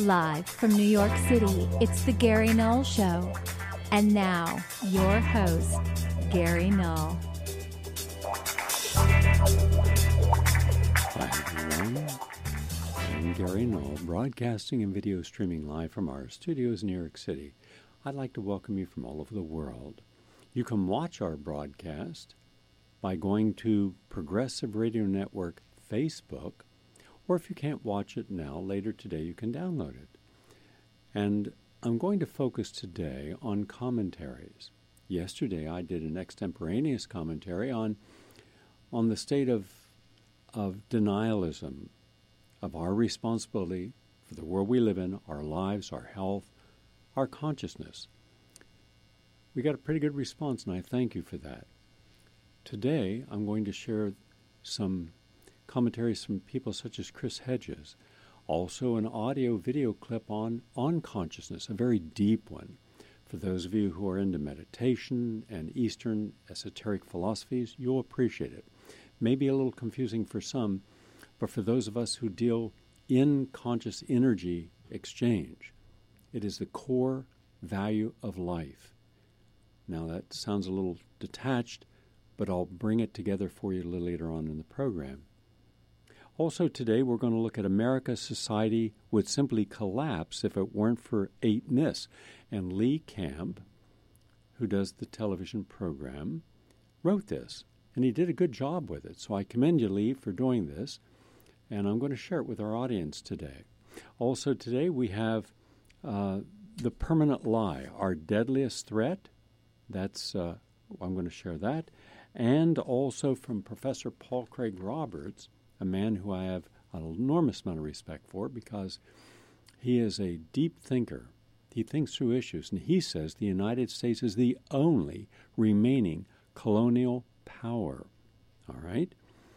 Live from New York City, it's the Gary Null Show. And now, your host, Gary Null. Hi, everyone. I'm Gary Null, broadcasting and video streaming live from our studios in New York City. I'd like to welcome you from all over the world. You can watch our broadcast by going to Progressive Radio Network Facebook, or if you can't watch it now, later today you can download it. And I'm going to focus today on commentaries. Yesterday I did an extemporaneous commentary on the state of denialism, of our responsibility for the world we live in, our lives, our health, our consciousness. We got a pretty good response, and I thank you for that. Today I'm going to share some commentaries from people such as Chris Hedges, also an audio-video clip on consciousness, a very deep one. For those of you who are into meditation and Eastern esoteric philosophies, you'll appreciate it. Maybe a little confusing for some, but for those of us who deal in conscious energy exchange, it is the core value of life. Now that sounds a little detached, but I'll bring it together for you a little later on in the program. Also today, we're going to look at America's society would simply collapse if it weren't for 8NIS. And Lee Camp, who does the television program, wrote this. And he did a good job with it. So I commend you, Lee, for doing this. And I'm going to share it with our audience today. Also today, we have The Permanent Lie, our deadliest threat. I'm going to share that. And also from Professor Paul Craig Roberts, a man who I have an enormous amount of respect for because he is a deep thinker. He thinks through issues, and he says the United States is the only remaining colonial power. All right?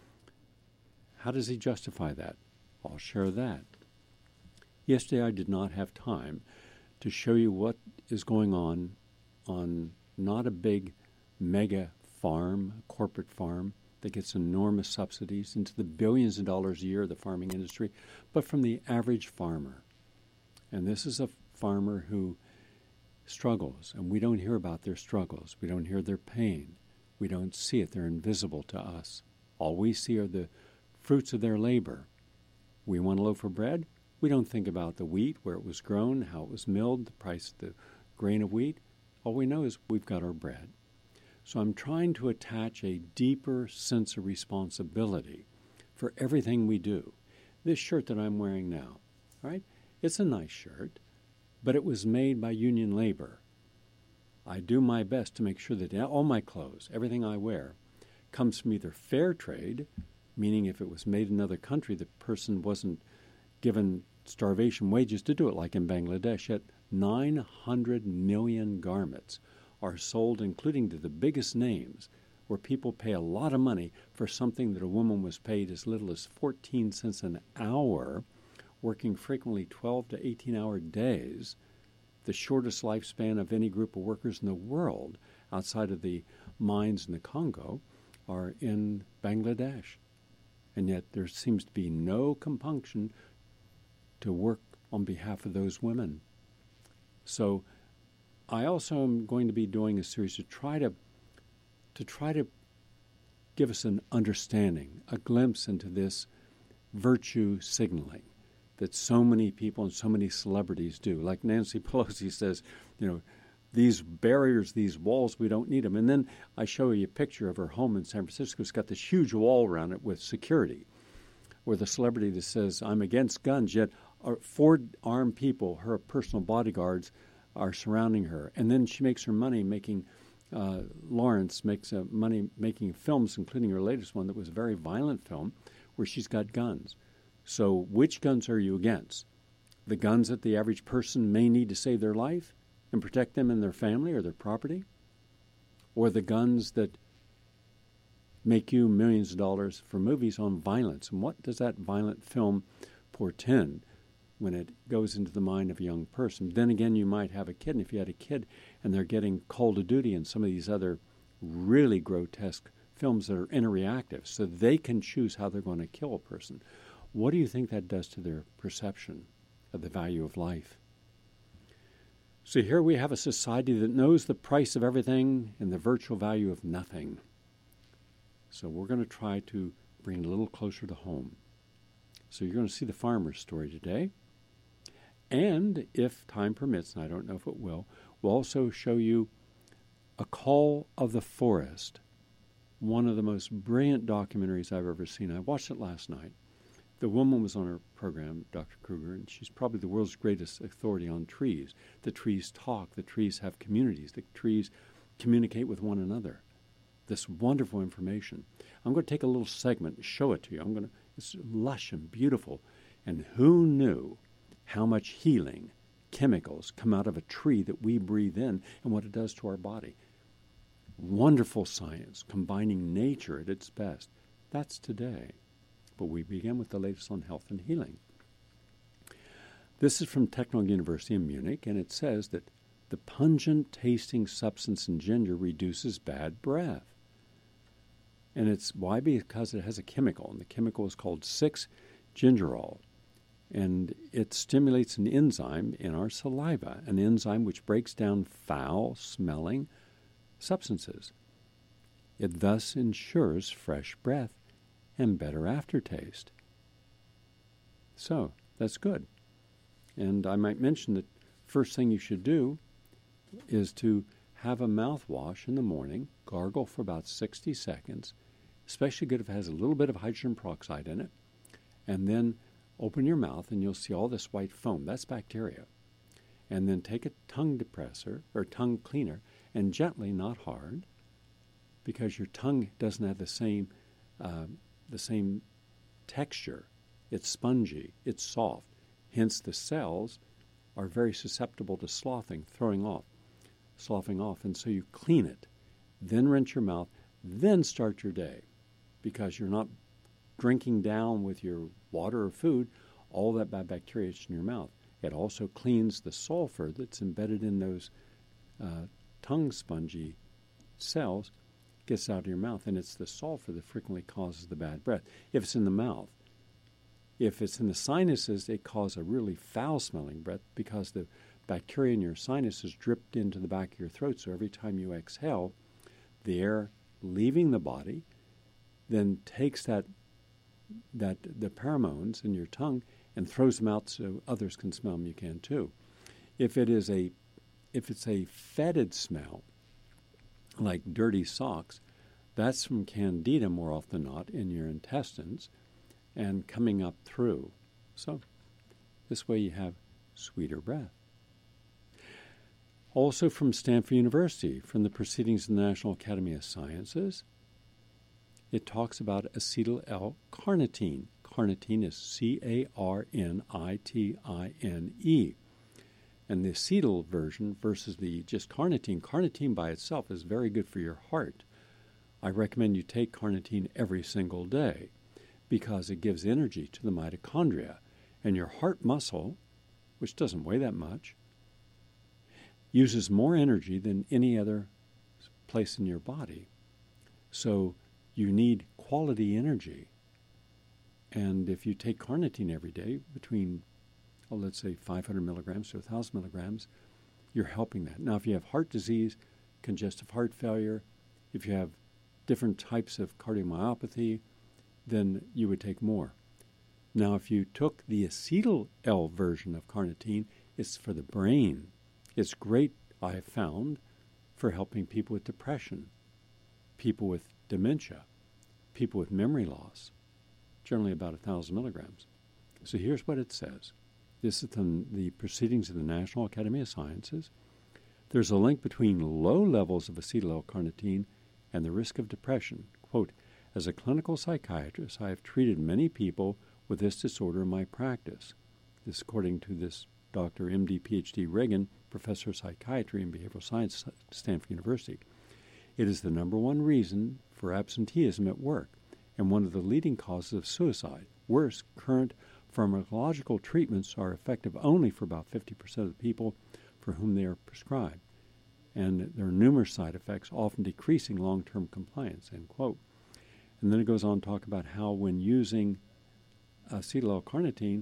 How does he justify that? I'll share that. Yesterday I did not have time to show you what is going on not a big mega farm, corporate farm, that gets enormous subsidies into the billions of dollars a year of the farming industry, but from the average farmer. And this is a farmer who struggles, and we don't hear about their struggles. We don't hear their pain. We don't see it. They're invisible to us. All we see are the fruits of their labor. We want a loaf of bread. We don't think about the wheat, where it was grown, how it was milled, the price of the grain of wheat. All we know is we've got our bread. So I'm trying to attach a deeper sense of responsibility for everything we do. This shirt that I'm wearing now, right? It's a nice shirt, but it was made by union labor. I do my best to make sure that all my clothes, everything I wear, comes from either fair trade, meaning if it was made in another country, the person wasn't given starvation wages to do it, like in Bangladesh. Yet 900 million garments are sold, including to the biggest names, where people pay a lot of money for something that a woman was paid as little as 14 cents an hour, working frequently 12 to 18-hour days, the shortest lifespan of any group of workers in the world outside of the mines in the Congo are in Bangladesh. And yet there seems to be no compunction to work on behalf of those women. So I also am going to be doing a series to try to give us an understanding, a glimpse into this virtue signaling that so many people and so many celebrities do. Like Nancy Pelosi says, these barriers, these walls, we don't need them. And then I show you a picture of her home in San Francisco. It's got this huge wall around it with security, where the celebrity that says, I'm against guns, yet 4 armed people, her personal bodyguards, are surrounding her. And then she makes her money making, Lawrence makes money making films, including her latest one that was a very violent film, where she's got guns. So which guns are you against? The guns that the average person may need to save their life and protect them and their family or their property? Or the guns that make you millions of dollars for movies on violence? And what does that violent film portend when it goes into the mind of a young person? Then again, you might have a kid, and if you had a kid and they're getting called to duty in some of these other really grotesque films that are interreactive, so they can choose how they're going to kill a person. What do you think that does to their perception? of the value of life. So here we have a society that knows the price of everything and the virtual value of nothing. So we're going to try to bring it a little closer to home. So you're going to see the farmer's story today. And if time permits, and I don't know if it will, we'll also show you A Call of the Forest, one of the most brilliant documentaries I've ever seen. I watched it last night. The woman was on her program, Dr. Kruger, and she's probably the world's greatest authority on trees. The trees talk. The trees have communities. The trees communicate with one another. This wonderful information. I'm going to take a little segment and show it to you. It's lush and beautiful. And who knew how much healing chemicals come out of a tree that we breathe in and what it does to our body? Wonderful science, combining nature at its best. That's today. But we begin with the latest on health and healing. This is from Technical University in Munich, and it says that the pungent tasting substance in ginger reduces bad breath. And it's why? Because it has a chemical, and the chemical is called 6-gingerol. And it stimulates an enzyme in our saliva, an enzyme which breaks down foul-smelling substances. It thus ensures fresh breath and better aftertaste. So, that's good. And I might mention that first thing you should do is to have a mouthwash in the morning, gargle for about 60 seconds, especially good if it has a little bit of hydrogen peroxide in it, and then open your mouth and you'll see all this white foam. That's bacteria. And then take a tongue depressor or tongue cleaner and gently, not hard, because your tongue doesn't have the same texture. It's spongy, it's soft. Hence the cells are very susceptible to sloughing off. And so you clean it, then rinse your mouth, then start your day, because you're not drinking down with your water or food all that bad bacteria in your mouth. It also cleans the sulfur that's embedded in those tongue spongy cells, gets out of your mouth, and it's the sulfur that frequently causes the bad breath. If it's in the mouth, if it's in the sinuses, it causes a really foul-smelling breath because the bacteria in your sinuses dripped into the back of your throat. So every time you exhale, the air leaving the body then takes the pheromones in your tongue and throws them out so others can smell them. You can too. If it's a fetid smell, like dirty socks, that's from candida more often than not in your intestines and coming up through. So this way you have sweeter breath. Also from Stanford University, from the Proceedings of the National Academy of Sciences, it talks about acetyl L-carnitine. Carnitine is C-A-R-N-I-T-I-N-E. And the acetyl version versus the just carnitine. Carnitine by itself is very good for your heart. I recommend you take carnitine every single day because it gives energy to the mitochondria. And your heart muscle, which doesn't weigh that much, uses more energy than any other place in your body. So you need quality energy. And if you take carnitine every day, between, let's say 500 milligrams to 1,000 milligrams, you're helping that. Now, if you have heart disease, congestive heart failure, if you have different types of cardiomyopathy, then you would take more. Now, if you took the acetyl L version of carnitine, it's for the brain. It's great, I have found, for helping people with depression, people with dementia, people with memory loss, generally about 1,000 milligrams. So here's what it says. This is the Proceedings of the National Academy of Sciences. There's a link between low levels of acetyl L-carnitine and the risk of depression. Quote, as a clinical psychiatrist, I have treated many people with this disorder in my practice. This according to this Dr. M.D. Ph.D. Reagan, Professor of Psychiatry and Behavioral Science at Stanford University. It is the number one reason for absenteeism at work and one of the leading causes of suicide. Worse, current pharmacological treatments are effective only for about 50% of the people for whom they are prescribed, and there are numerous side effects, often decreasing long-term compliance, end quote. And then it goes on to talk about how when using acetyl L-carnitine,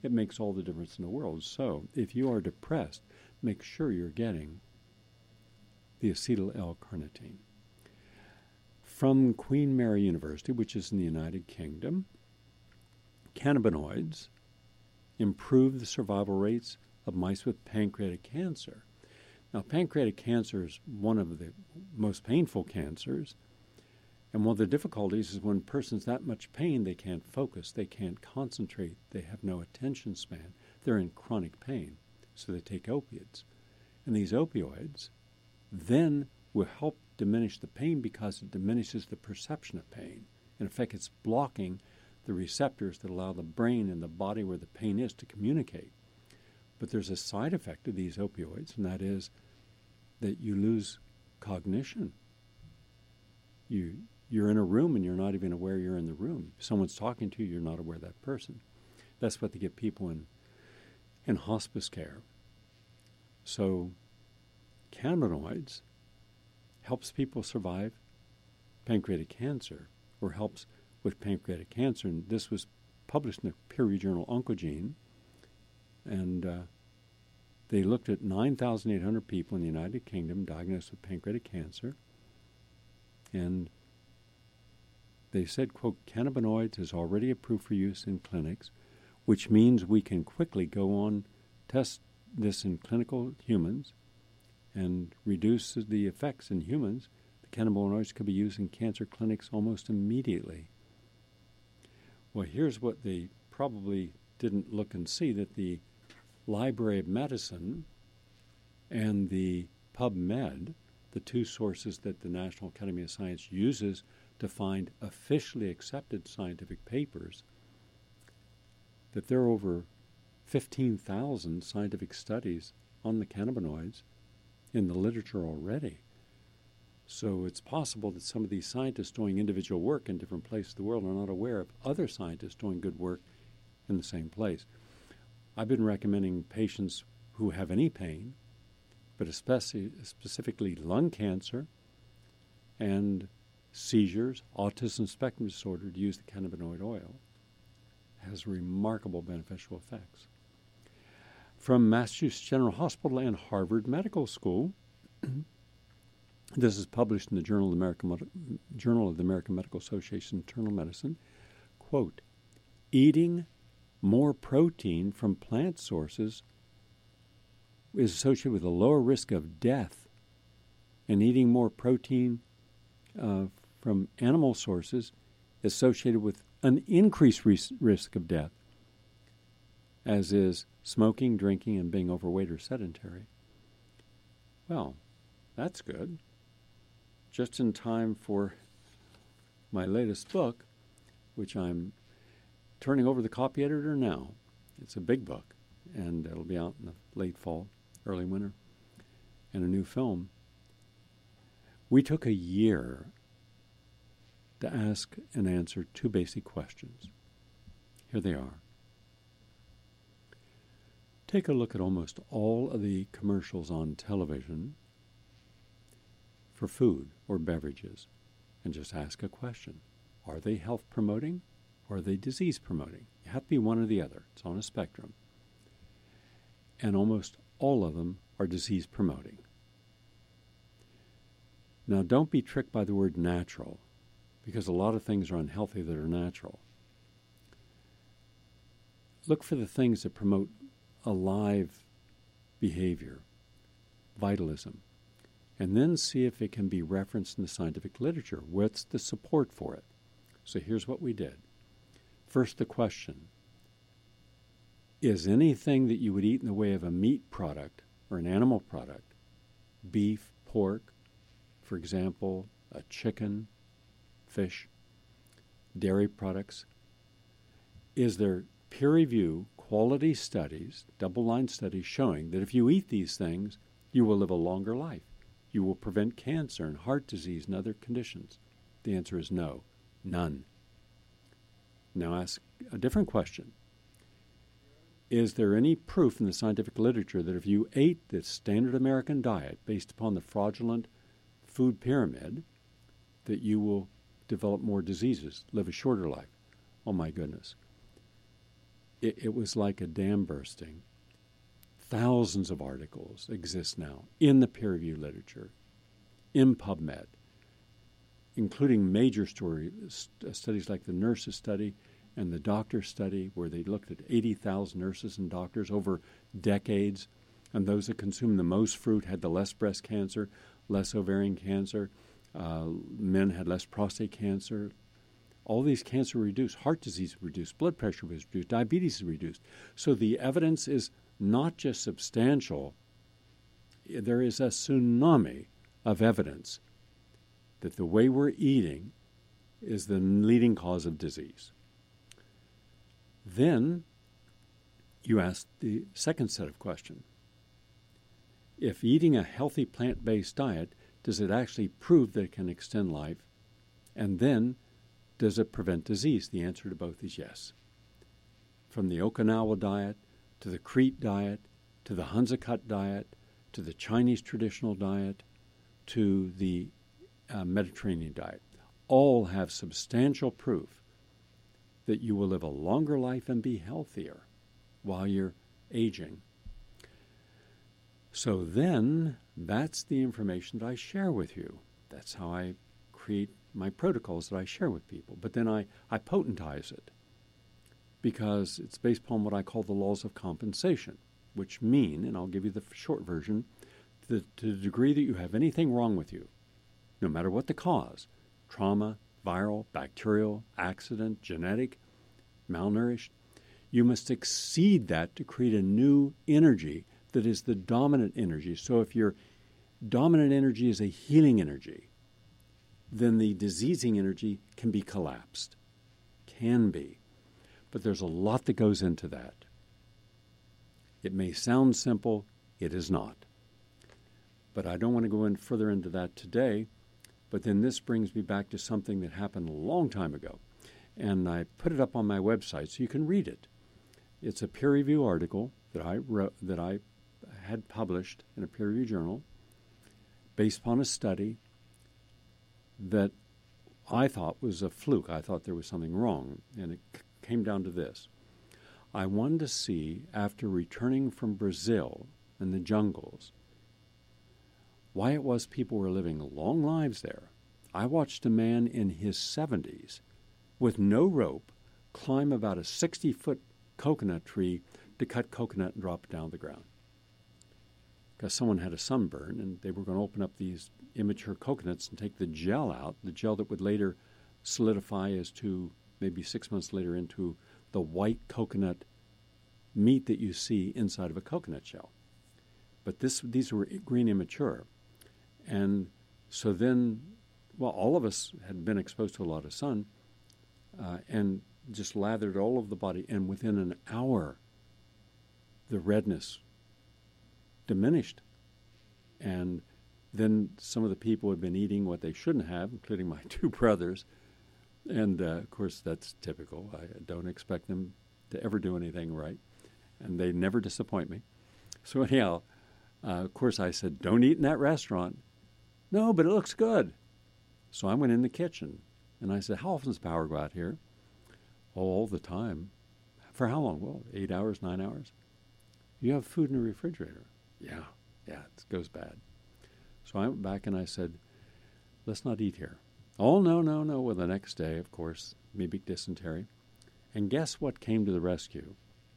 it makes all the difference in the world. So if you are depressed, make sure you're getting the acetyl L-carnitine. From Queen Mary University, which is in the United Kingdom, cannabinoids improve the survival rates of mice with pancreatic cancer. Now, pancreatic cancer is one of the most painful cancers, and one of the difficulties is when a person's that much pain, they can't focus, they can't concentrate, they have no attention span. They're in chronic pain, so they take opiates. And these opioids then will help diminish the pain because it diminishes the perception of pain. In effect, it's blocking the receptors that allow the brain and the body where the pain is to communicate. But there's a side effect of these opioids, and that is that you lose cognition. You're in a room and you're not even aware you're in the room. If someone's talking to you, you're not aware of that person. That's what they get people in hospice care. So cannabinoids helps people survive pancreatic cancer, or helps with pancreatic cancer. And this was published in the peer-reviewed journal Oncogene. And they looked at 9,800 people in the United Kingdom diagnosed with pancreatic cancer. And they said, quote, cannabinoids is already approved for use in clinics, which means we can quickly go on, test this in clinical humans, and reduce the effects in humans. The cannabinoids could be used in cancer clinics almost immediately. Well, here's what they probably didn't look and see, that the Library of Medicine and the PubMed, the two sources that the National Academy of Science uses to find officially accepted scientific papers, that there are over 15,000 scientific studies on the cannabinoids in the literature already. So it's possible that some of these scientists doing individual work in different places of the world are not aware of other scientists doing good work in the same place. I've been recommending patients who have any pain, but specifically lung cancer and seizures, autism spectrum disorder, to use the cannabinoid oil. It has remarkable beneficial effects. From Massachusetts General Hospital and Harvard Medical School, this is published in the Journal of the American Medical Association Internal Medicine, quote, eating more protein from plant sources is associated with a lower risk of death, and eating more protein from animal sources is associated with an increased risk of death, as is smoking, drinking, and being overweight or sedentary. Well, that's good. Just in time for my latest book, which I'm turning over the copy editor now. It's a big book, and it'll be out in the late fall, early winter, and a new film. We took a year to ask and answer two basic questions. Here they are. Take a look at almost all of the commercials on television for food or beverages and just ask a question. Are they health promoting or are they disease promoting? You have to be one or the other. It's on a spectrum. And almost all of them are disease promoting. Now, don't be tricked by the word natural, because a lot of things are unhealthy that are natural. Look for the things that promote alive behavior, vitalism, and then see if it can be referenced in the scientific literature. What's the support for it? So here's what we did. First, the question. Is anything that you would eat in the way of a meat product or an animal product, beef, pork, for example, a chicken, fish, dairy products, is there peer review, quality studies, double-blind studies showing that if you eat these things, you will live a longer life? You will prevent cancer and heart disease and other conditions? The answer is no, none. Now ask a different question. Is there any proof in the scientific literature that if you ate the standard American diet based upon the fraudulent food pyramid, that you will develop more diseases, live a shorter life? Oh my goodness. it was like a dam bursting. Thousands of articles exist now in the peer-reviewed literature, in PubMed, including major studies like the nurses study and the doctor study, where they looked at 80,000 nurses and doctors over decades, and those that consumed the most fruit had the less breast cancer, less ovarian cancer, men had less prostate cancer. All these cancer reduced, heart disease reduced, blood pressure was reduced, diabetes is reduced. So the evidence is not just substantial, there is a tsunami of evidence that the way we're eating is the leading cause of disease. Then you ask the second set of questions. If eating a healthy plant-based diet, does it actually prove that it can extend life? And then, does it prevent disease? The answer to both is yes. From the Okinawa diet, to the Crete diet, to the Hunsakat diet, to the Chinese traditional diet, to the Mediterranean diet, all have substantial proof that you will live a longer life and be healthier while you're aging. So then, that's the information that I share with you. That's how I create my protocols that I share with people. But then I potentize it because it's based upon what I call the laws of compensation, which mean, and I'll give you the short version, to the degree that you have anything wrong with you, no matter what the cause, trauma, viral, bacterial, accident, genetic, malnourished, you must exceed that to create a new energy that is the dominant energy. So if your dominant energy is a healing energy, then the diseasing energy can be collapsed. Can be. But there's a lot that goes into that. It may sound simple, it is not. But I don't want to go in further into that today. But then this brings me back to something that happened a long time ago. And I put it up on my website so you can read it. It's a peer review article that I wrote, that I had published in a peer review journal based upon a study that I thought was a fluke. I thought there was something wrong. And it came down to this. I wanted to see, after returning from Brazil and the jungles, why it was people were living long lives there. I watched a man in his 70s with no rope climb about a 60-foot coconut tree to cut coconut and drop it down the ground. Because someone had a sunburn and they were going to open up these immature coconuts and take the gel out, the gel that would later solidify as to maybe 6 months later into the white coconut meat that you see inside of a coconut shell. But these were green immature. And so then, well, all of us had been exposed to a lot of sun and just lathered all over the body. And within an hour, the redness diminished. And then some of the people had been eating what they shouldn't have, including my two brothers. And, of course, that's typical. I don't expect them to ever do anything right. And they never disappoint me. So anyhow, of course, I said, don't eat in that restaurant. No, but it looks good. So I went in the kitchen, and I said, how often does power go out here? Oh, all the time. For how long? Well, 8 hours, 9 hours. You have food in the refrigerator? Yeah, it goes bad. So I went back and I said, let's not eat here. Oh, no. Well, the next day, of course, amoebic dysentery. And guess what came to the rescue?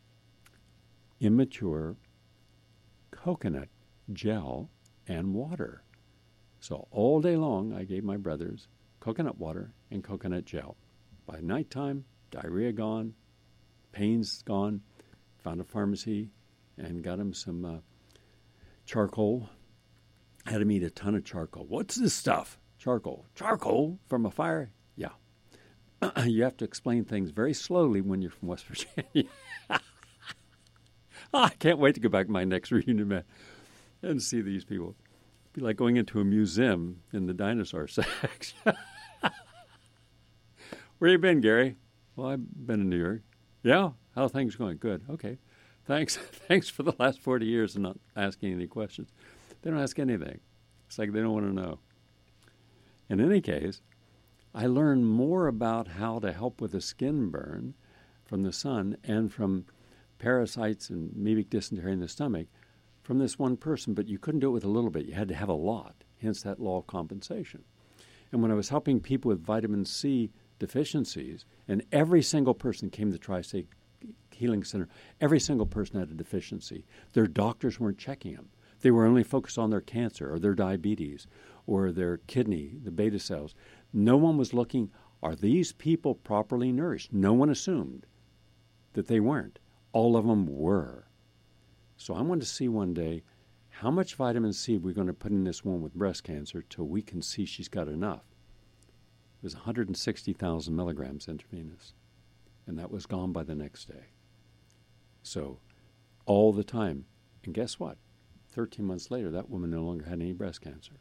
Immature coconut gel and water. So all day long, I gave my brothers coconut water and coconut gel. By nighttime, diarrhea gone, pains gone. Found a pharmacy and got them some charcoal. Had him eat a ton of charcoal. What's this stuff? Charcoal. Charcoal from a fire? Yeah. You have to explain things very slowly when you're from West Virginia. I can't wait to go back to my next reunion and see these people. It'd be like going into a museum in the dinosaur section. Where you been, Gary? Well, I've been in New York. Yeah? How are things going? Good. Okay. Thanks. Thanks for the last 40 years and not asking any questions. They don't ask anything. It's like they don't want to know. In any case, I learned more about how to help with a skin burn from the sun and from parasites and amoebic dysentery in the stomach from this one person, but you couldn't do it with a little bit. You had to have a lot, hence that law of compensation. And when I was helping people with vitamin C deficiencies, and every single person came to the Tri-State Healing Center, every single person had a deficiency. Their doctors weren't checking them. They were only focused on their cancer or their diabetes or their kidney, the beta cells. No one was looking, are these people properly nourished? No one assumed that they weren't. All of them were. So I wanted to see one day how much vitamin C we're going to put in this woman with breast cancer till we can see she's got enough. It was 160,000 milligrams intravenous, and that was gone by the next day. So all the time. And guess what? 13 months later, that woman no longer had any breast cancer.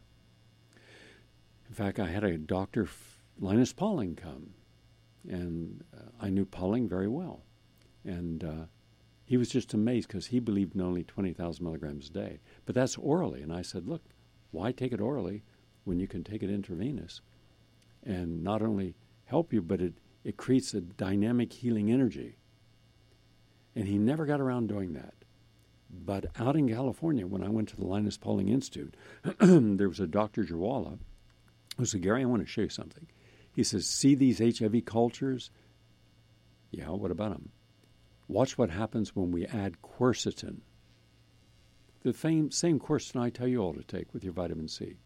In fact, I had a doctor, Linus Pauling, come, and I knew Pauling very well. And he was just amazed because he believed in only 20,000 milligrams a day. But that's orally. And I said, look, why take it orally when you can take it intravenous and not only help you, but it creates a dynamic healing energy. And he never got around doing that. But out in California, when I went to the Linus Pauling Institute, there was a Dr. Jawala who said, Gary, I want to show you something. He says, see these HIV cultures? Yeah, what about them? Watch what happens when we add quercetin. The same quercetin I tell you all to take with your vitamin C.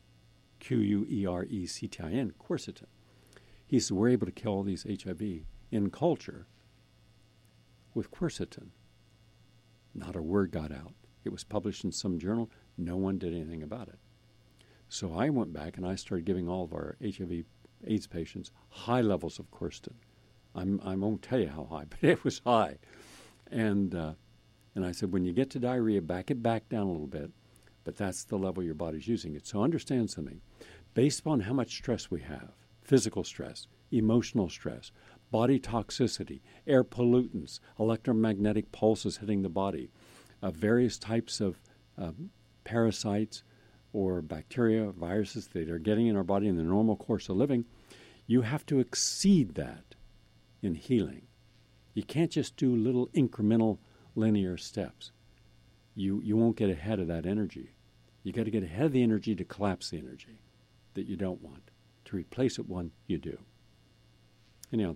Quercetin, quercetin. He said, we're able to kill all these HIV in culture with quercetin. Not a word got out. It was published in some journal. No one did anything about it. So I went back and I started giving all of our HIV AIDS patients high levels of quercetin. I won't tell you how high, but it was high. And I said, when you get to diarrhea, back it back down a little bit, but that's the level your body's using it. So understand something. Based upon how much stress we have, physical stress, emotional stress, body toxicity, air pollutants, electromagnetic pulses hitting the body, various types of parasites or bacteria, viruses that are getting in our body in the normal course of living, you have to exceed that in healing. You can't just do little incremental linear steps. You won't get ahead of that energy. You got to get ahead of the energy to collapse the energy that you don't want. To replace it one, you do. Anyhow,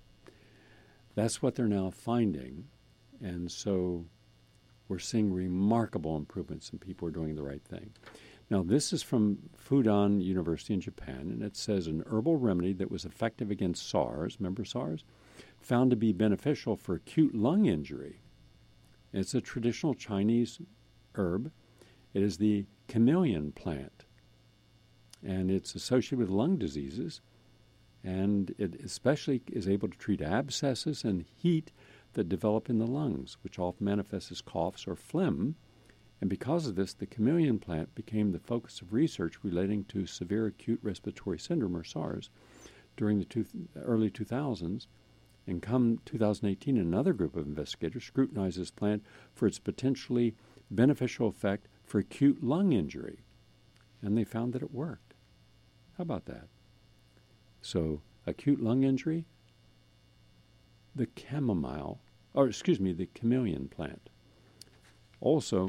that's what they're now finding. And so we're seeing remarkable improvements in people who are doing the right thing. Now, this is from Fudan University in Japan, and it says an herbal remedy that was effective against SARS, remember SARS, found to be beneficial for acute lung injury. It's a traditional Chinese herb. It is the chameleon plant, and it's associated with lung diseases, and it especially is able to treat abscesses and heat that develop in the lungs, which often manifest as coughs or phlegm. And because of this, the chameleon plant became the focus of research relating to severe acute respiratory syndrome, or SARS, during the early 2000s. And come 2018, another group of investigators scrutinized this plant for its potentially beneficial effect for acute lung injury. And they found that it worked. How about that? So, acute lung injury, the chameleon plant. Also,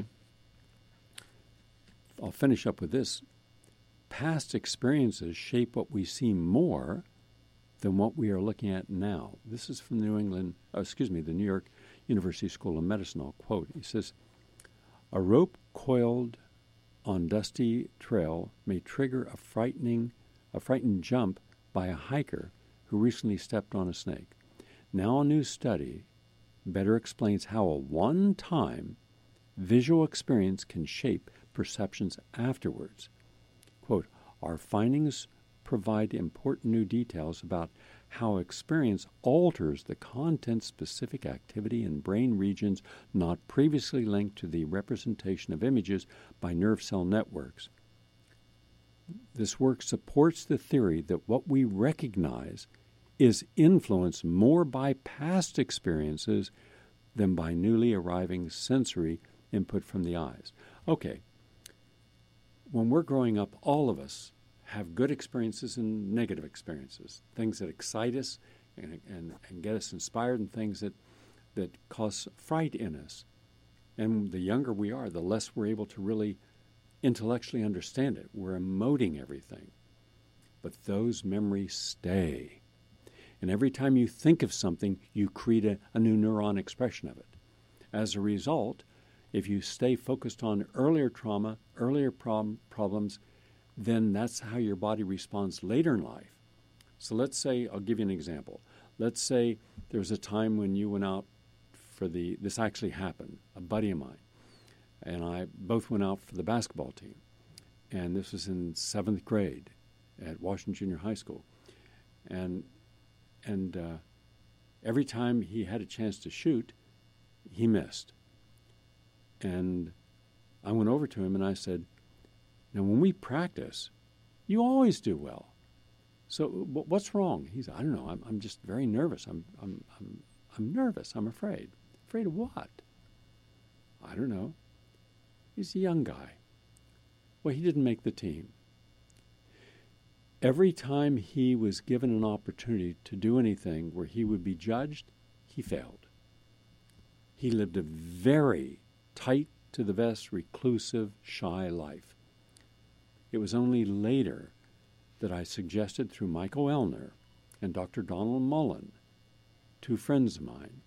I'll finish up with this. Past experiences shape what we see more than what we are looking at now. This is from the New York University School of Medicine. I'll quote. He says, a rope coiled on dusty trail may trigger a frightened jump by a hiker who recently stepped on a snake. Now a new study better explains how a one-time visual experience can shape perceptions afterwards. Quote, our findings provide important new details about how experience alters the content-specific activity in brain regions not previously linked to the representation of images by nerve cell networks. This work supports the theory that what we recognize is influenced more by past experiences than by newly arriving sensory input from the eyes. Okay, when we're growing up, all of us have good experiences and negative experiences, things that excite us and get us inspired, and things that that cause fright in us. And the younger we are, the less we're able to really intellectually understand it. We're emoting everything. But those memories stay. And every time you think of something, you create a new neuron expression of it. As a result, if you stay focused on earlier trauma, earlier problems, then that's how your body responds later in life. So let's say, I'll give you an example. Let's say there was a time when you went out for this actually happened, a buddy of mine and I both went out for the basketball team. And this was in 7th grade at Washington Junior High School. And every time he had a chance to shoot, he missed. And I went over to him and I said, "Now, when we practice, you always do well. So what's wrong?" He said, "I don't know. I'm just very nervous. I'm nervous. I'm afraid." "Afraid of what?" "I don't know." He's a young guy. Well, he didn't make the team. Every time he was given an opportunity to do anything where he would be judged, he failed. He lived a very tight to the vest, reclusive, shy life. It was only later that I suggested through Michael Elner and Dr. Donald Mullen, two friends of mine.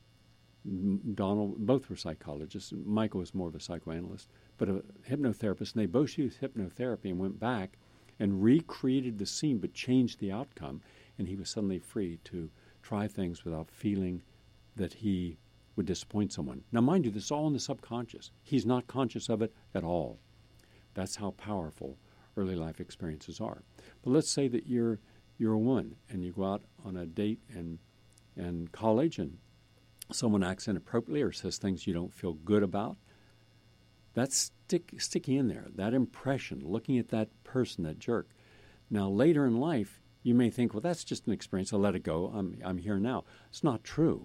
Donald, both were psychologists. Michael was more of a psychoanalyst, but a hypnotherapist. And they both used hypnotherapy and went back and recreated the scene but changed the outcome. And he was suddenly free to try things without feeling that he would disappoint someone. Now, mind you, this is all in the subconscious. He's not conscious of it at all. That's how powerful early life experiences are. But let's say that you're a woman and you go out on a date in college and someone acts inappropriately or says things you don't feel good about. That's sticky in there, that impression, looking at that person, that jerk. Now, later in life, you may think, well, that's just an experience. I'll let it go. I'm here now. It's not true.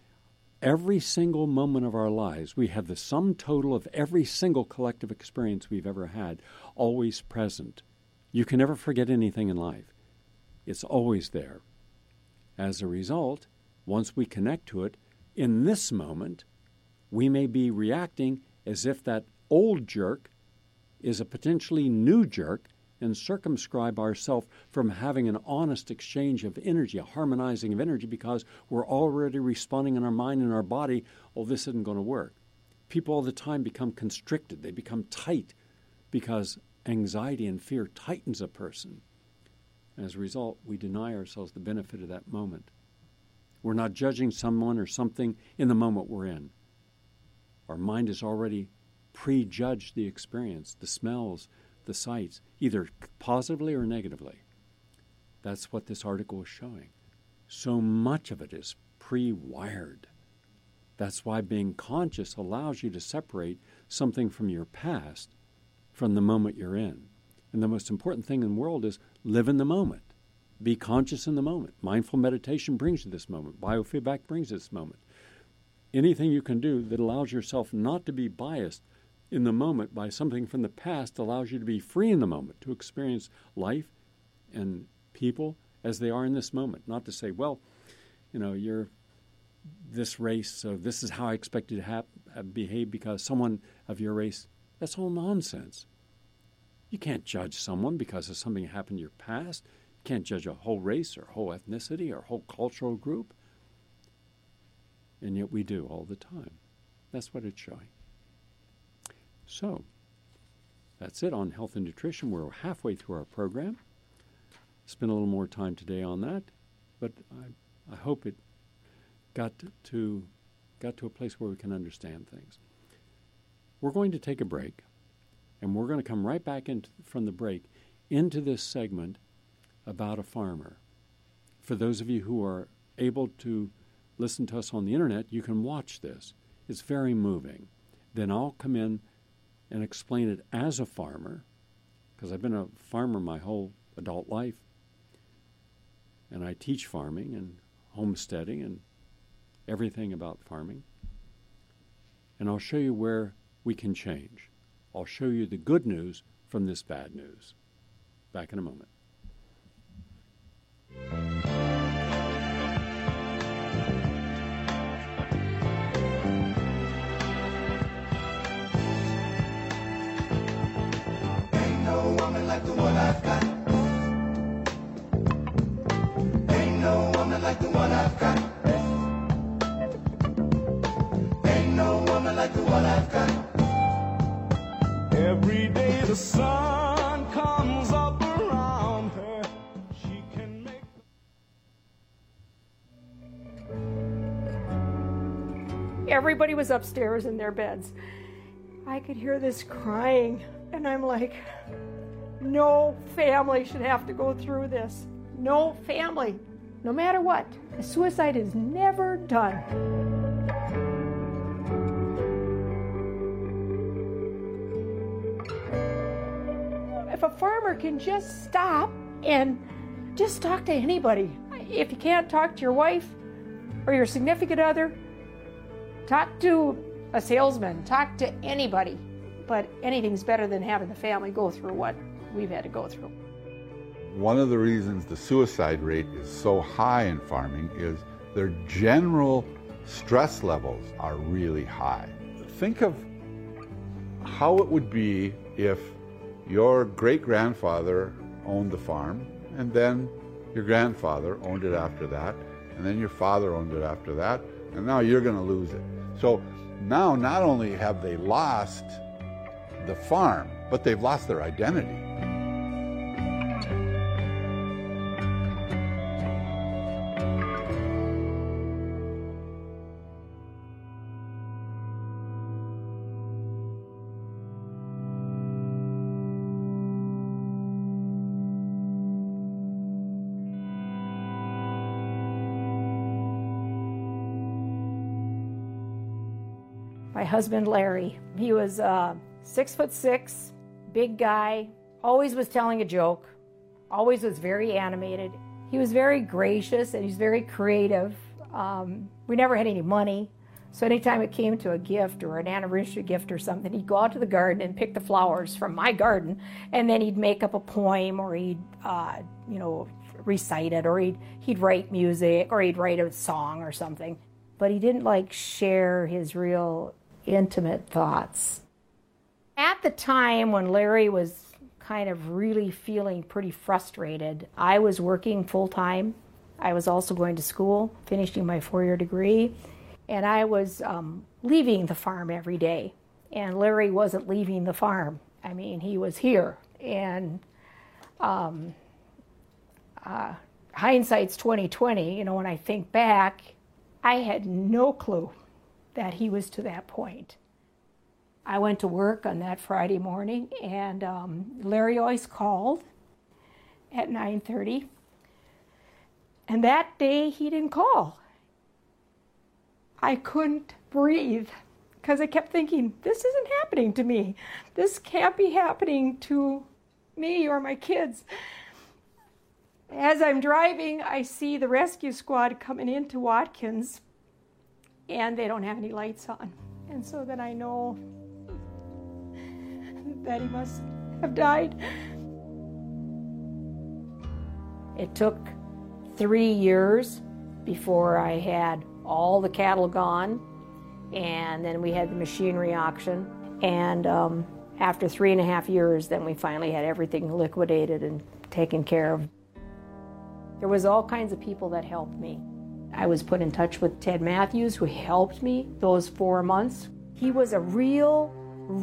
Every single moment of our lives, we have the sum total of every single collective experience we've ever had, always present. You can never forget anything in life. It's always there. As a result, once we connect to it, in this moment, we may be reacting as if that old jerk is a potentially new jerk and circumscribe ourselves from having an honest exchange of energy, a harmonizing of energy, because we're already responding in our mind and our body, oh, this isn't going to work. People all the time become constricted. They become tight because anxiety and fear tightens a person. As a result, we deny ourselves the benefit of that moment. We're not judging someone or something in the moment we're in. Our mind has already prejudged the experience, the smells, the sights, either positively or negatively. That's what this article is showing. So much of it is pre-wired. That's why being conscious allows you to separate something from your past from the moment you're in. And the most important thing in the world is live in the moment. Be conscious in the moment. Mindful meditation brings you this moment. Biofeedback brings you this moment. Anything you can do that allows yourself not to be biased in the moment by something from the past allows you to be free in the moment, to experience life and people as they are in this moment. Not to say, well, you're this race, so this is how I expect you to behave because someone of your race. That's all nonsense. You can't judge someone because of something that happened in your past. You can't judge a whole race or a whole ethnicity or a whole cultural group. And yet we do all the time. That's what it's showing. So, that's it on health and nutrition. We're halfway through our program. Spend a little more time today on that, but I hope it got to a place where we can understand things. We're going to take a break, and we're going to come right back from the break into this segment about a farmer. For those of you who are able to listen to us on the internet, you can watch this. It's very moving. Then I'll come in and explain it as a farmer, because I've been a farmer my whole adult life, and I teach farming and homesteading and everything about farming. And I'll show you where we can change. I'll show you the good news from this bad news. Back in a moment. I've got. Ain't no woman like the one I've got. Ain't no woman like the one I've got. Every day the sun comes up around her. She can make. Everybody was upstairs in their beds. I could hear this crying, and I'm like, no family should have to go through this. No family, no matter what. A suicide is never done. If a farmer can just stop and just talk to anybody. If you can't talk to your wife or your significant other, talk to a salesman, talk to anybody. But anything's better than having the family go through what we've had to go through. One of the reasons the suicide rate is so high in farming is their general stress levels are really high. Think of how it would be if your great-grandfather owned the farm, and then your grandfather owned it after that, and then your father owned it after that, and now you're going to lose it. So now not only have they lost the farm, but they've lost their identity. My husband, Larry, he was 6'6", big guy, always was telling a joke, always was very animated. He was very gracious and he's very creative. We never had any money, so anytime it came to a gift or an anniversary gift or something, he'd go out to the garden and pick the flowers from my garden, and then he'd make up a poem, or he'd recite it, or he'd write music, or he'd write a song or something. But he didn't share his real intimate thoughts. At the time when Larry was kind of really feeling pretty frustrated, I was working full-time. I was also going to school, finishing my 4-year degree, and I was leaving the farm every day. And Larry wasn't leaving the farm. I mean, he was here. And hindsight's 20/20. When I think back, I had no clue that he was to that point. I went to work on that Friday morning, and Larry always called at 9:30. And that day, he didn't call. I couldn't breathe because I kept thinking, this isn't happening to me. This can't be happening to me or my kids. As I'm driving, I see the rescue squad coming into Watkins, and they don't have any lights on. And so then I know that he must have died. It took 3 years before I had all the cattle gone, and then we had the machinery auction, and after 3.5 years, then we finally had everything liquidated and taken care of. There was all kinds of people that helped me. I was put in touch with Ted Matthews, who helped me those 4 months. He was a real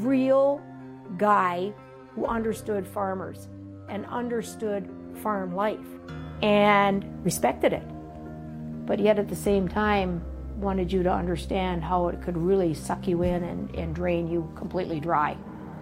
guy who understood farmers and understood farm life and respected it. But yet at the same time wanted you to understand how it could really suck you in and drain you completely dry.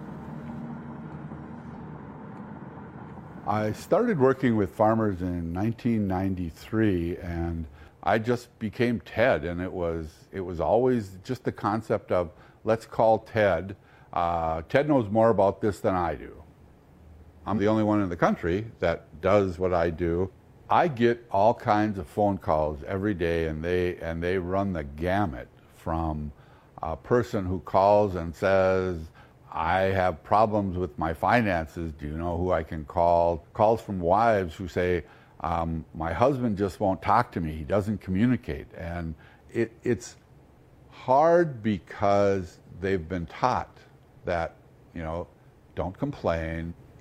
I started working with farmers in 1993, and I just became Ted, and it was always just the concept of, let's call Ted. Ted knows more about this than I do. I'm the only one in the country that does what I do. I get all kinds of phone calls every day, and they run the gamut from a person who calls and says, I have problems with my finances, do you know who I can call? Calls from wives who say, my husband just won't talk to me, he doesn't communicate. And it's hard because they've been taught that, don't complain,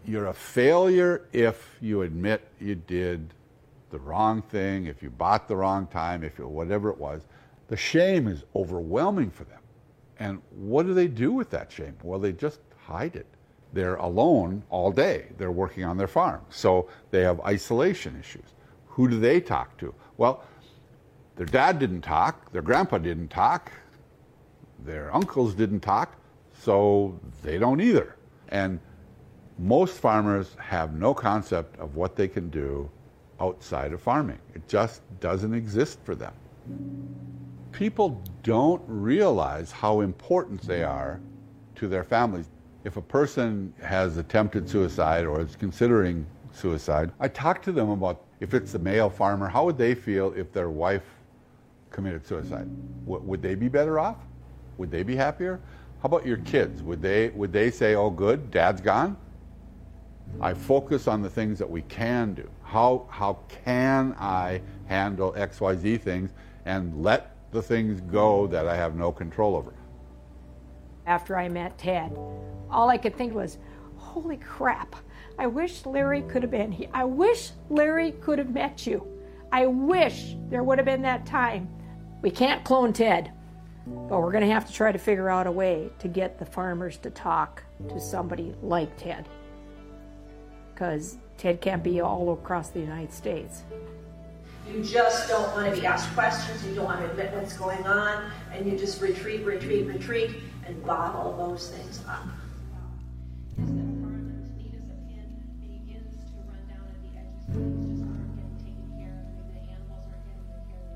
You're a failure if you admit you did the wrong thing, if you bought the wrong time, whatever it was. The shame is overwhelming for them. And what do they do with that shame? Well, they just hide it. They're alone all day. They're working on their farm. So they have isolation issues. Who do they talk to? Well, their dad didn't talk, their grandpa didn't talk, their uncles didn't talk, so they don't either. And most farmers have no concept of what they can do outside of farming. It just doesn't exist for them. People don't realize how important they are to their families. If a person has attempted suicide or is considering suicide, I talk to them about, if it's a male farmer, how would they feel if their wife committed suicide? Would they be better off? Would they be happier? How about your kids? Would they say, oh good, dad's gone? I focus on the things that we can do. How can I handle XYZ things and let the things go that I have no control over? After I met Ted, all I could think was, holy crap, I wish Larry could have been here. I wish Larry could have met you. I wish there would have been that time. We can't clone Ted, but we're going to have to try to figure out a way to get the farmers to talk to somebody like Ted. Because Ted can't be all across the United States. You just don't want to be asked questions, you don't want to admit what's going on, and you just retreat, and bottle those things up. Is that farmers need as a pin begins to run down at the edges, things just aren't getting taken care of, the animals aren't getting the care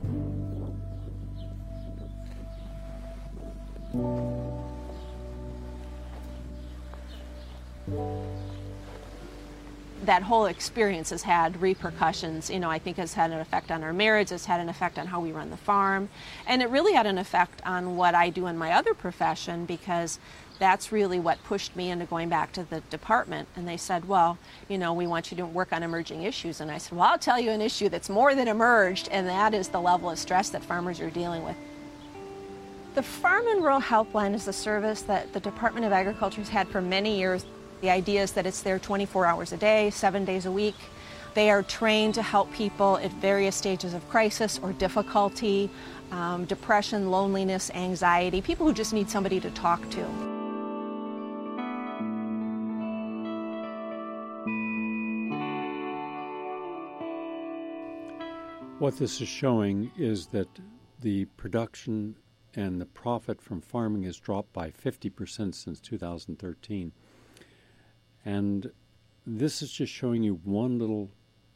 that they need. That whole experience has had repercussions, I think has had an effect on our marriage, it's had an effect on how we run the farm, and it really had an effect on what I do in my other profession, because that's really what pushed me into going back to the department. And they said, well, we want you to work on emerging issues. And I said, well, I'll tell you an issue that's more than emerged, and that is the level of stress that farmers are dealing with. The Farm and Rural Helpline is a service that the Department of Agriculture has had for many years. The idea is that it's there 24 hours a day, 7 days a week. They are trained to help people at various stages of crisis or difficulty, depression, loneliness, anxiety, people who just need somebody to talk to. What this is showing is that the production and the profit from farming has dropped by 50% since 2013. And this is just showing you one little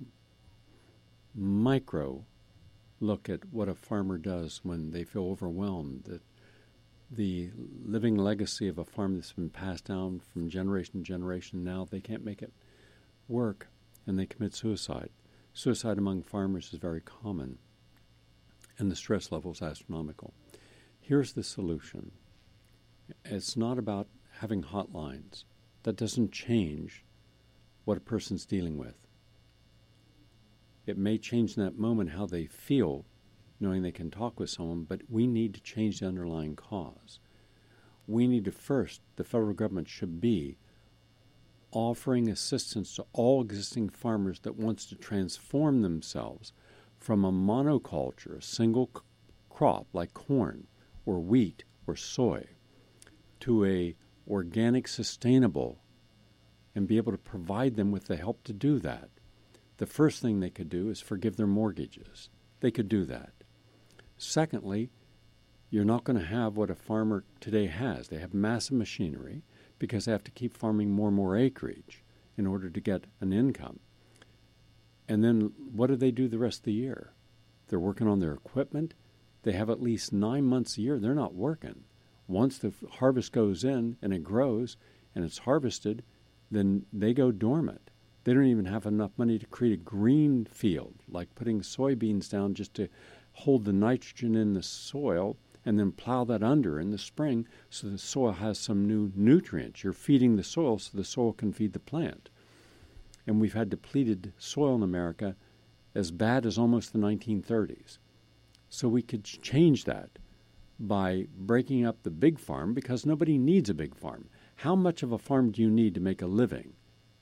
micro look at what a farmer does when they feel overwhelmed, that the living legacy of a farm that's been passed down from generation to generation, now they can't make it work and they commit suicide. Suicide among farmers is very common, and the stress level is astronomical. Here's the solution. It's not about having hotlines. That doesn't change what a person's dealing with. It may change in that moment how they feel, knowing they can talk with someone, but we need to change the underlying cause. We need to first, the federal government should be offering assistance to all existing farmers that wants to transform themselves from a monoculture, a single crop like corn or wheat or soy, to a organic, sustainable, and be able to provide them with the help to do that. The first thing they could do is forgive their mortgages. They could do that. Secondly, you're not going to have what a farmer today has. They have massive machinery because they have to keep farming more and more acreage in order to get an income. And then what do they do the rest of the year? They're working on their equipment. They have at least 9 months a year they're not working. Once the harvest goes in and it grows and it's harvested, then they go dormant. They don't even have enough money to create a green field, like putting soybeans down just to hold the nitrogen in the soil and then plow that under in the spring so the soil has some new nutrients. You're feeding the soil so the soil can feed the plant. And we've had depleted soil in America as bad as almost the 1930s. So we could change that by breaking up the big farm, because nobody needs a big farm. How much of a farm do you need to make a living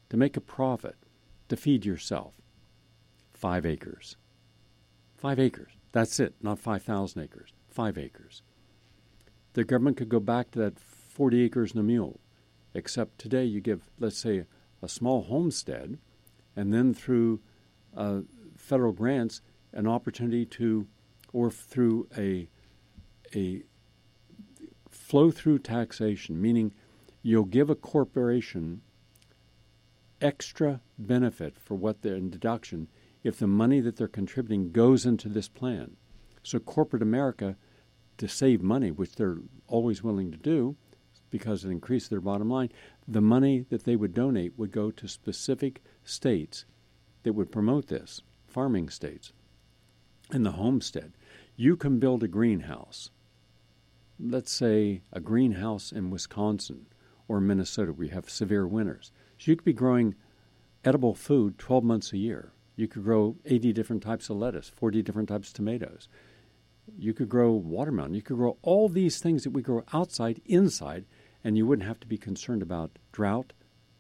to make a profit, to feed yourself. 5 acres. 5 acres. That's it, not 5,000 acres. 5 acres. The government could go back to that 40 acres and a mule, except today you give, let's say, a small homestead, and then through federal grants, an opportunity to, or through a flow-through taxation, meaning you'll give a corporation extra benefit for what they're in deduction if the money that they're contributing goes into this plan. So corporate America, to save money, which they're always willing to do because it increases their bottom line, the money that they would donate would go to specific states that would promote this, farming states. And the homestead, you can build a greenhouse. Let's say a greenhouse in Wisconsin or Minnesota where you have severe winters. So you could be growing edible food 12 months a year. You could grow 80 different types of lettuce, 40 different types of tomatoes. You could grow watermelon. You could grow all these things that we grow outside, inside, and you wouldn't have to be concerned about drought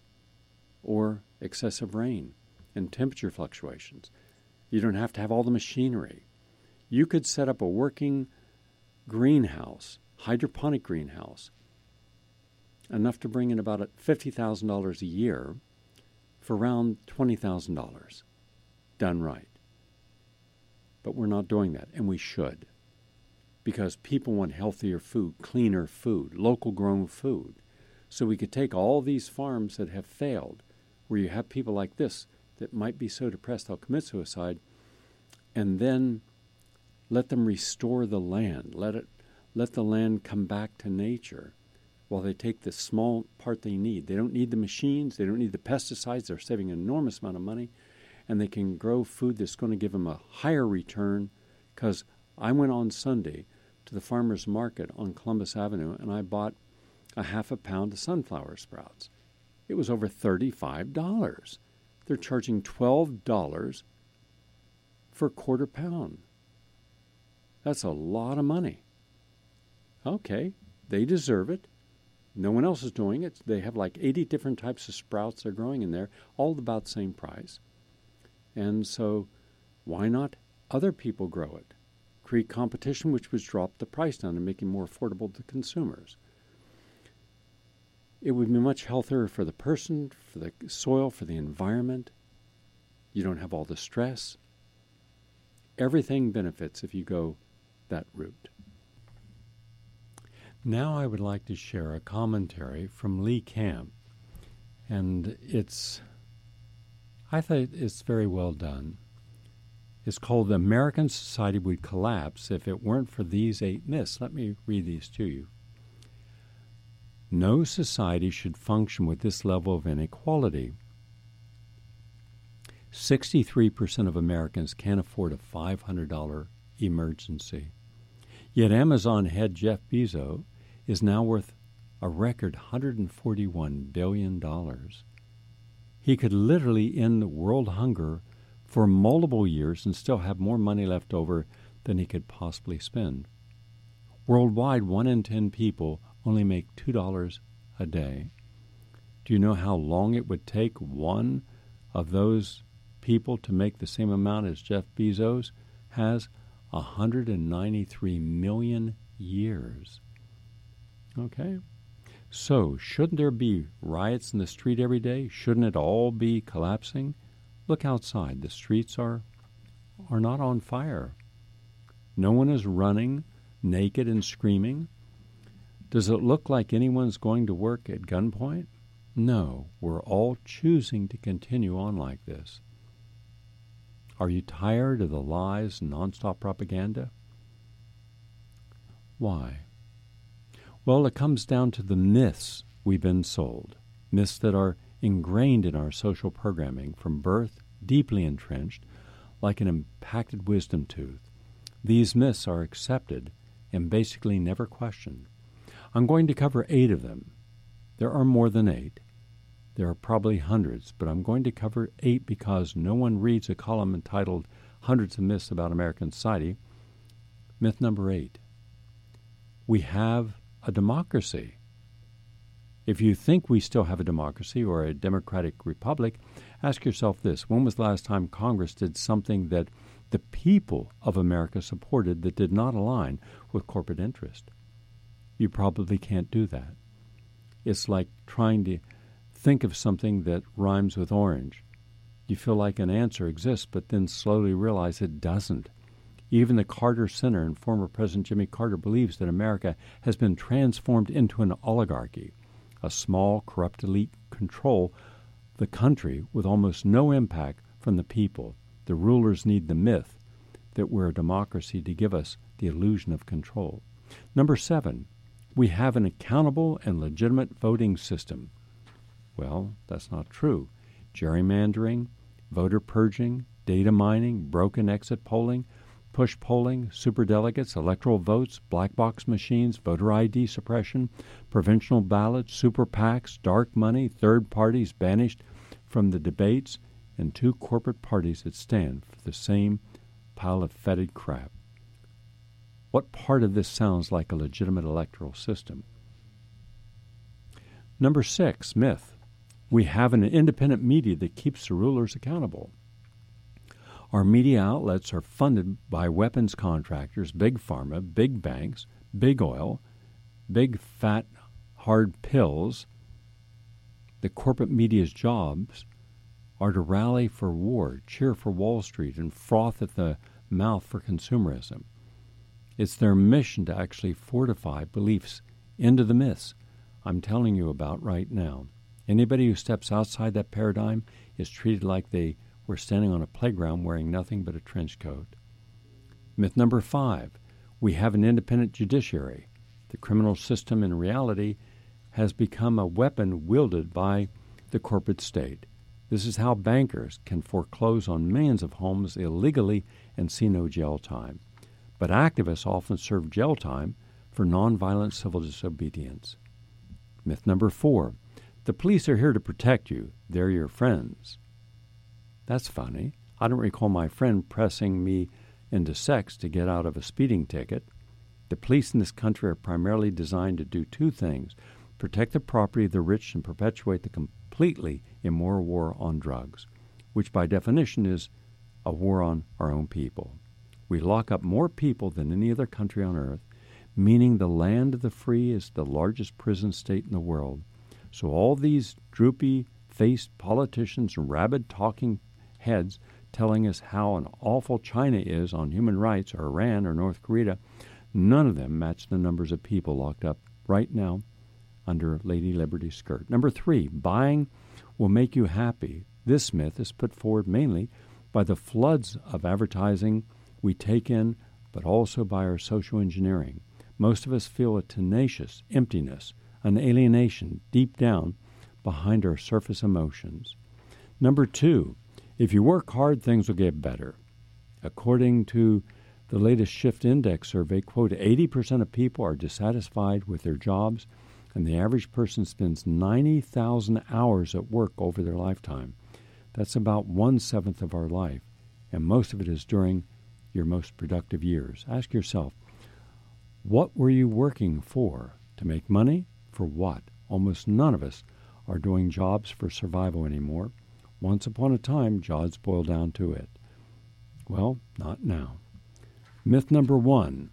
or excessive rain and temperature fluctuations. You don't have to have all the machinery. You could set up a working greenhouse, hydroponic greenhouse, enough to bring in about $50,000 a year for around $20,000 done right. But we're not doing that, and we should, because people want healthier food, cleaner food, local grown food. So we could take all these farms that have failed, where you have people like this that might be so depressed they'll commit suicide, and then let them restore the land, let the land come back to nature while they take the small part they need. They don't need the machines, they don't need the pesticides, they're saving an enormous amount of money, and they can grow food that's going to give them a higher return. Because I went on Sunday to the farmer's market on Columbus Avenue and I bought a half a pound of sunflower sprouts. It was over $35. They're charging $12 for a quarter pound. That's a lot of money. Okay, they deserve it. No one else is doing it. They have like 80 different types of sprouts they're growing in there, all about the same price. And so why not other people grow it? Create competition, which would drop the price down and make it more affordable to consumers. It would be much healthier for the person, for the soil, for the environment. You don't have all the stress. Everything benefits if you go that route. Now I would like to share a commentary from Lee Camp, and I think it's very well done. It's called "The American Society Would Collapse If It Weren't for These 8 Myths." Let me read these to you. No society should function with this level of inequality. 63% of Americans can't afford a $500 emergency. Yet Amazon head Jeff Bezos is now worth a record $141 billion. He could literally end world hunger for multiple years and still have more money left over than he could possibly spend. Worldwide, 1 in 10 people only make $2 a day. Do you know how long it would take one of those people to make the same amount as Jeff Bezos has? 193 million years. Okay? So, shouldn't there be riots in the street every day? Shouldn't it all be collapsing? Look outside. The streets are not on fire. No one is running naked and screaming. Does it look like anyone's going to work at gunpoint? No, we're all choosing to continue on like this. Are you tired of the lies and nonstop propaganda? Why? Well, it comes down to the myths we've been sold, myths that are ingrained in our social programming from birth, deeply entrenched, like an impacted wisdom tooth. These myths are accepted and basically never questioned. I'm going to cover 8 of them. There are more than 8. There are probably hundreds, but I'm going to cover 8 because no one reads a column entitled Hundreds of Myths About American Society. Myth number 8. We have a democracy. If you think we still have a democracy or a democratic republic, ask yourself this. When was the last time Congress did something that the people of America supported that did not align with corporate interest? You probably can't do that. It's like trying to think of something that rhymes with orange. You feel like an answer exists, but then slowly realize it doesn't. Even the Carter Center and former President Jimmy Carter believes that America has been transformed into an oligarchy. A small, corrupt elite control the country with almost no impact from the people. The rulers need the myth that we're a democracy to give us the illusion of control. Number 7, we have an accountable and legitimate voting system. Well, that's not true. Gerrymandering, voter purging, data mining, broken exit polling, push polling, superdelegates, electoral votes, black box machines, voter ID suppression, provincial ballots, super PACs, dark money, third parties banished from the debates, and 2 corporate parties that stand for the same pile of fetid crap. What part of this sounds like a legitimate electoral system? Number 6, myth. We have an independent media that keeps the rulers accountable. Our media outlets are funded by weapons contractors, big pharma, big banks, big oil, big fat hard pills. The corporate media's jobs are to rally for war, cheer for Wall Street, and froth at the mouth for consumerism. It's their mission to actually fortify beliefs into the myths I'm telling you about right now. Anybody who steps outside that paradigm is treated like they were standing on a playground wearing nothing but a trench coat. Myth number 5, we have an independent judiciary. The criminal system in reality has become a weapon wielded by the corporate state. This is how bankers can foreclose on millions of homes illegally and see no jail time. But activists often serve jail time for nonviolent civil disobedience. Myth number 4, the police are here to protect you. They're your friends. That's funny. I don't recall my friend pressing me into sex to get out of a speeding ticket. The police in this country are primarily designed to do 2 things: protect the property of the rich and perpetuate the completely immoral war on drugs, which by definition is a war on our own people. We lock up more people than any other country on earth, meaning the land of the free is the largest prison state in the world. So all these droopy-faced politicians and rabid-talking heads telling us how an awful China is on human rights, or Iran, or North Korea, none of them match the numbers of people locked up right now under Lady Liberty's skirt. Number 3, buying will make you happy. This myth is put forward mainly by the floods of advertising we take in, but also by our social engineering. Most of us feel a tenacious emptiness, an alienation deep down behind our surface emotions. Number 2, if you work hard, things will get better. According to the latest Shift Index survey, quote, 80% of people are dissatisfied with their jobs, and the average person spends 90,000 hours at work over their lifetime. That's about 1/7 of our life, and most of it is during your most productive years. Ask yourself, what were you working for? To make money? For what? Almost none of us are doing jobs for survival anymore. Once upon a time, jobs boiled down to it. Well, not now. Myth number 1,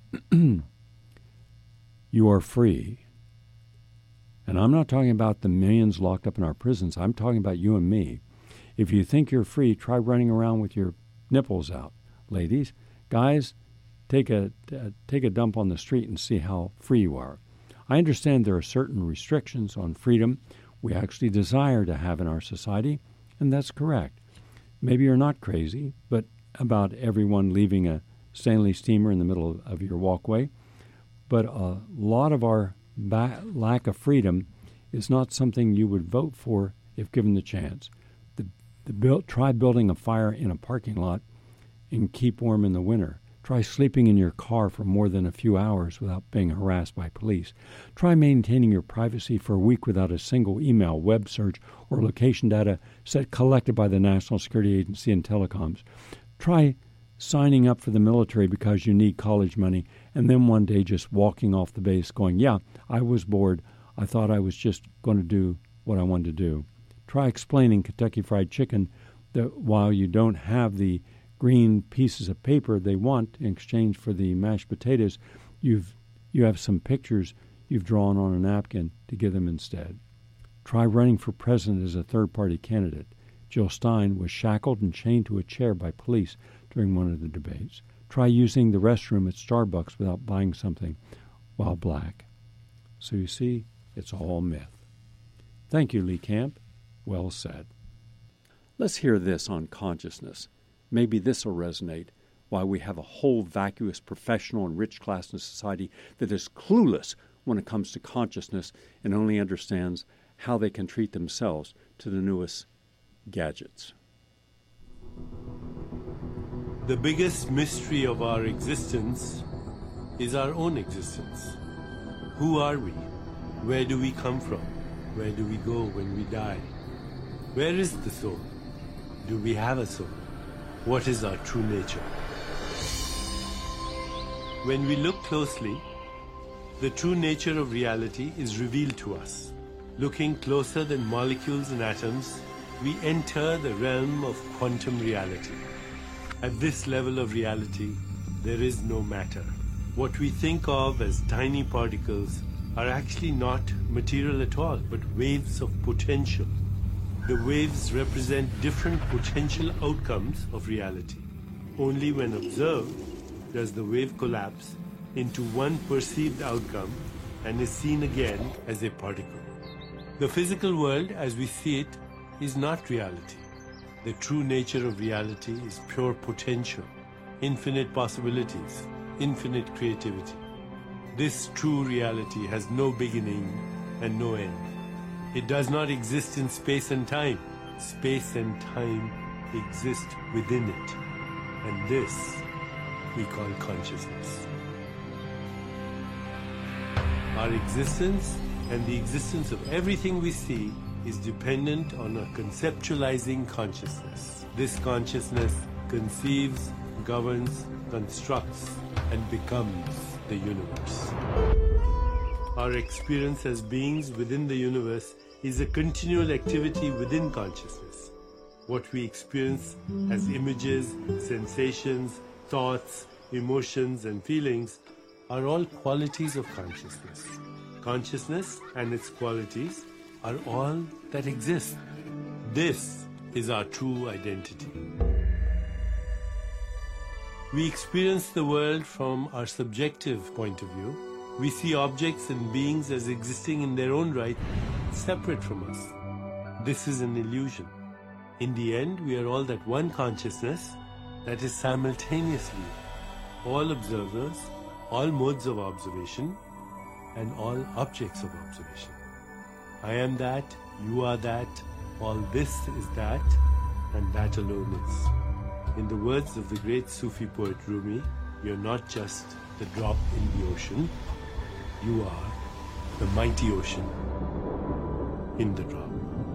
you are free. And I'm not talking about the millions locked up in our prisons. I'm talking about you and me. If you think you're free, try running around with your nipples out. Ladies, guys, take a dump on the street and see how free you are. I understand there are certain restrictions on freedom we actually desire to have in our society, and that's correct. Maybe you're not crazy, but about everyone leaving a Stanley steamer in the middle of your walkway. But a lot of our lack of freedom is not something you would vote for if given the chance. Try building a fire in a parking lot and keep warm in the winter. Try sleeping in your car for more than a few hours without being harassed by police. Try maintaining your privacy for a week without a single email, web search, or location data set collected by the National Security Agency and telecoms. Try signing up for the military because you need college money, and then one day just walking off the base going, yeah, I was bored, I thought I was just going to do what I wanted to do. Try explaining Kentucky Fried Chicken that while you don't have the green pieces of paper they want in exchange for the mashed potatoes, you have some pictures you've drawn on a napkin to give them instead. Try running for president as a third-party candidate. Jill Stein was shackled and chained to a chair by police during one of the debates. Try using the restroom at Starbucks without buying something while black. So you see, it's all myth. Thank you, Lee Camp. Well said. Let's hear this on consciousness. Maybe this will resonate. Why we have a whole vacuous professional and rich class in society that is clueless when it comes to consciousness and only understands how they can treat themselves to the newest gadgets. The biggest mystery of our existence is our own existence. Who are we? Where do we come from? Where do we go when we die? Where is the soul? Do we have a soul? What is our true nature? When we look closely, the true nature of reality is revealed to us. Looking closer than molecules and atoms, we enter the realm of quantum reality. At this level of reality, there is no matter. What we think of as tiny particles are actually not material at all, but waves of potential. The waves represent different potential outcomes of reality. Only when observed does the wave collapse into one perceived outcome and is seen again as a particle. The physical world as we see it is not reality. The true nature of reality is pure potential, infinite possibilities, infinite creativity. This true reality has no beginning and no end. It does not exist in space and time. Space and time exist within it. And this we call consciousness. Our existence and the existence of everything we see is dependent on a conceptualizing consciousness. This consciousness conceives, governs, constructs, and becomes the universe. Our experience as beings within the universe is a continual activity within consciousness. What we experience as images, sensations, thoughts, emotions, and feelings are all qualities of consciousness. Consciousness and its qualities are all that exist. This is our true identity. We experience the world from our subjective point of view. We see objects and beings as existing in their own right, separate from us. This is an illusion. In the end, we are all that one consciousness that is simultaneously all observers, all modes of observation, and all objects of observation. I am that, you are that, all this is that, and that alone is. In the words of the great Sufi poet Rumi, you're not just the drop in the ocean, you are the mighty ocean in the drop.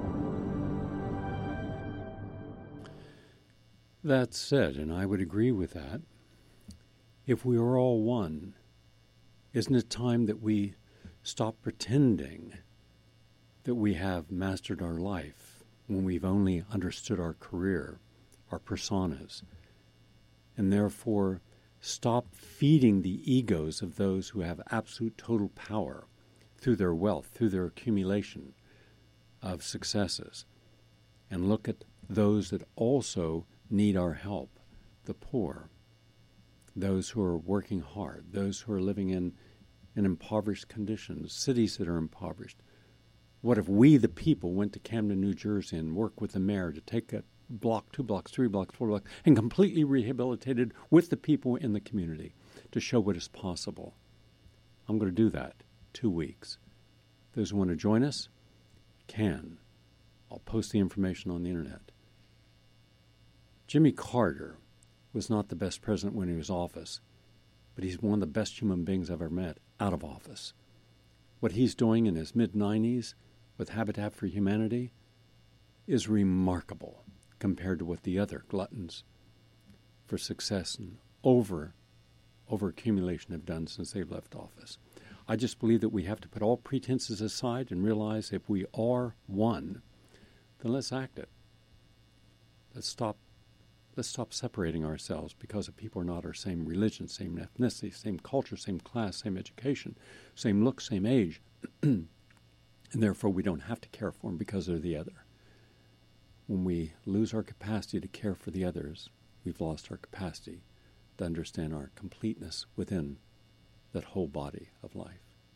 That said, and I would agree with that, if we are all one, isn't it time that we stop pretending that we have mastered our life when we've only understood our career, our personas, and therefore stop feeding the egos of those who have absolute total power through their wealth, through their accumulation of successes, and look at those that also need our help, the poor, those who are working hard, those who are living in impoverished conditions, cities that are impoverished. What if we, the people, went to Camden, New Jersey and worked with the mayor to take a block, 2 blocks, 3 blocks, 4 blocks, and completely rehabilitated with the people in the community to show what is possible? I'm going to do that 2 weeks. Those who want to join us can. I'll post the information on the internet. Jimmy Carter was not the best president when he was in office, but he's one of the best human beings I've ever met out of office. What he's doing in his mid-90s with Habitat for Humanity is remarkable compared to what the other gluttons for success and over accumulation have done since they've left office. I just believe that we have to put all pretenses aside and realize if we are one, then let's act it. Let's stop separating ourselves because of people are not our same religion, same ethnicity, same culture, same class, same education, same look, same age. And therefore we don't have to care for them because they're the other. When we lose our capacity to care for the others, we've lost our capacity to understand our completeness within that whole body of life.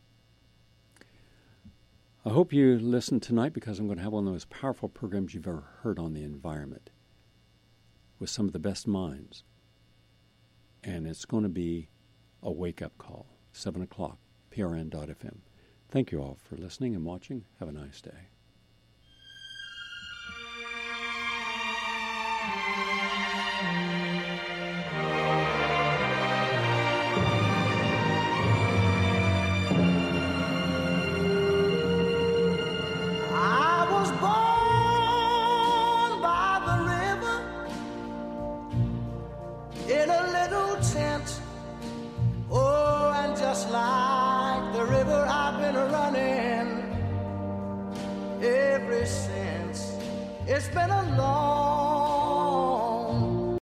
I hope you listen tonight because I'm going to have one of the most powerful programs you've ever heard on the environment with some of the best minds. And it's going to be a wake-up call, 7 o'clock, prn.fm. Thank you all for listening and watching. Have a nice day. I was born by the river in a little tent. Oh, and just like the river, I've been running ever since. It's been a long